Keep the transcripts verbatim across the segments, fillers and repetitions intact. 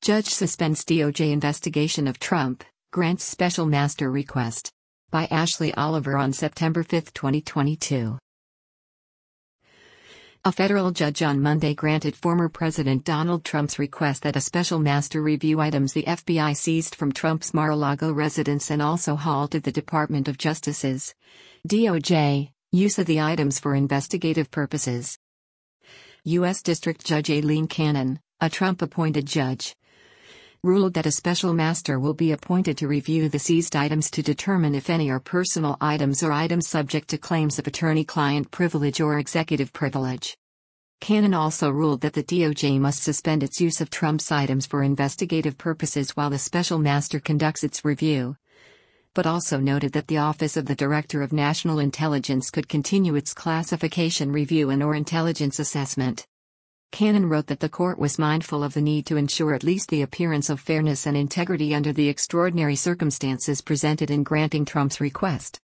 Judge suspends D O J investigation of Trump, grants special master request. By Ashley Oliver on September fifth, twenty twenty-two. A federal judge on Monday granted former President Donald Trump's request that a special master review items the F B I seized from Trump's Mar-a-Lago residence and also halted the Department of Justice's D O J use of the items for investigative purposes. U S District Judge Aileen Cannon, a Trump-appointed judge, ruled that a special master will be appointed to review the seized items to determine if any are personal items or items subject to claims of attorney-client privilege or executive privilege. Cannon also ruled that the D O J must suspend its use of Trump's items for investigative purposes while the special master conducts its review, but also noted that the Office of the Director of National Intelligence could continue its classification review and/or intelligence assessment. Cannon wrote that the court was mindful of the need to ensure at least the appearance of fairness and integrity under the extraordinary circumstances presented in granting Trump's request.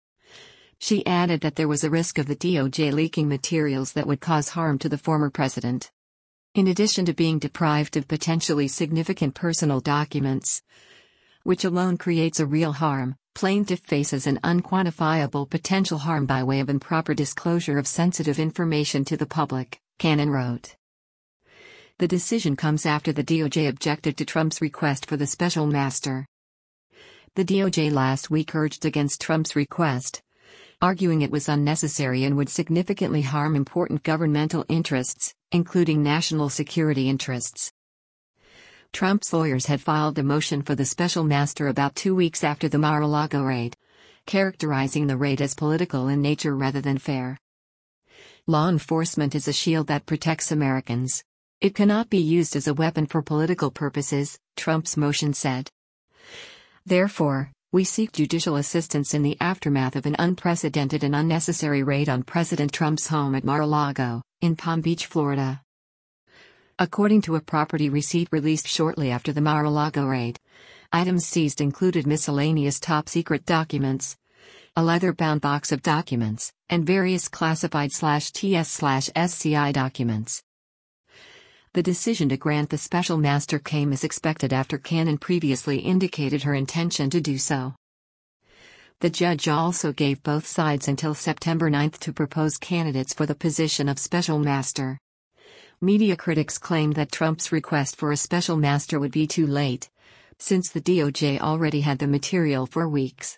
She added that there was a risk of the D O J leaking materials that would cause harm to the former president. In addition to being deprived of potentially significant personal documents, which alone creates a real harm, plaintiff faces an unquantifiable potential harm by way of improper disclosure of sensitive information to the public, Cannon wrote. The decision comes after the D O J objected to Trump's request for the special master. The D O J last week urged against Trump's request, arguing it was unnecessary and would significantly harm important governmental interests, including national security interests. Trump's lawyers had filed a motion for the special master about two weeks after the Mar-a-Lago raid, characterizing the raid as political in nature rather than fair. Law enforcement is a shield that protects Americans. It cannot be used as a weapon for political purposes, Trump's motion said. Therefore, we seek judicial assistance in the aftermath of an unprecedented and unnecessary raid on President Trump's home at Mar-a-Lago, in Palm Beach, Florida. According to a property receipt released shortly after the Mar-a-Lago raid, items seized included miscellaneous top-secret documents, a leather-bound box of documents, and various classified T S S C I documents. The decision to grant the special master came as expected after Cannon previously indicated her intention to do so. The judge also gave both sides until September ninth to propose candidates for the position of special master. Media critics claimed that Trump's request for a special master would be too late, since the D O J already had the material for weeks.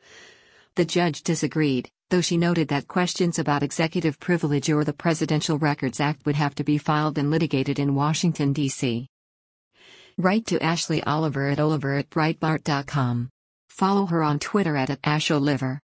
The judge disagreed, though she noted that questions about executive privilege or the Presidential Records Act would have to be filed and litigated in Washington, D C Write to Ashley Oliver at Oliver at Breitbart dot com. Follow her on Twitter at, at AshOliver.